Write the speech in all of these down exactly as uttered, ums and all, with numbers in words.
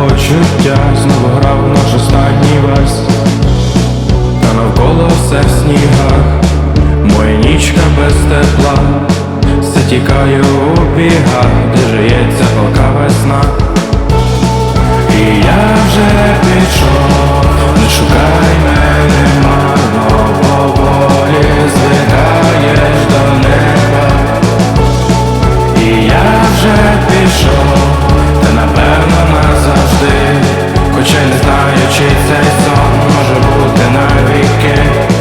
почуття, знову грав наш останній вальс, та навколо все в снігах, моя нічка без тепла, все тікає у бігах, де жиється палка весна. І я вже пішов, не шукай мене марно, поволі звигаєш до неба. І я вже пішов, та напевно назавжди, хоча не знаю, чи цей сон може бути навіки.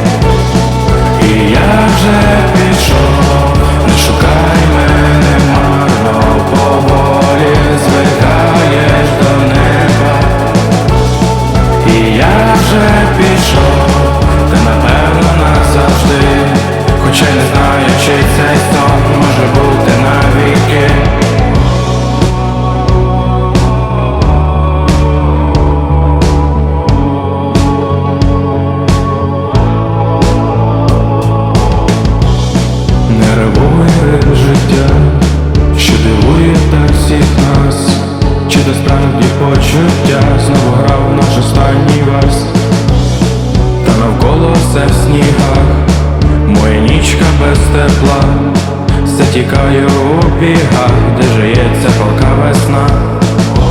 І я вже пішов, не шукай мене марно, поволі звигаєш до неба. І я вже пішов, та напевно назавжди, хоча не знаю, чи цей сон може бути навіки. Життя, що дивує так всіх нас, чи то справді почуття, знову грав наш останній вальс, та навколо все в снігах, моя нічка без тепла, все тікає у бігах, де жиється палка весна.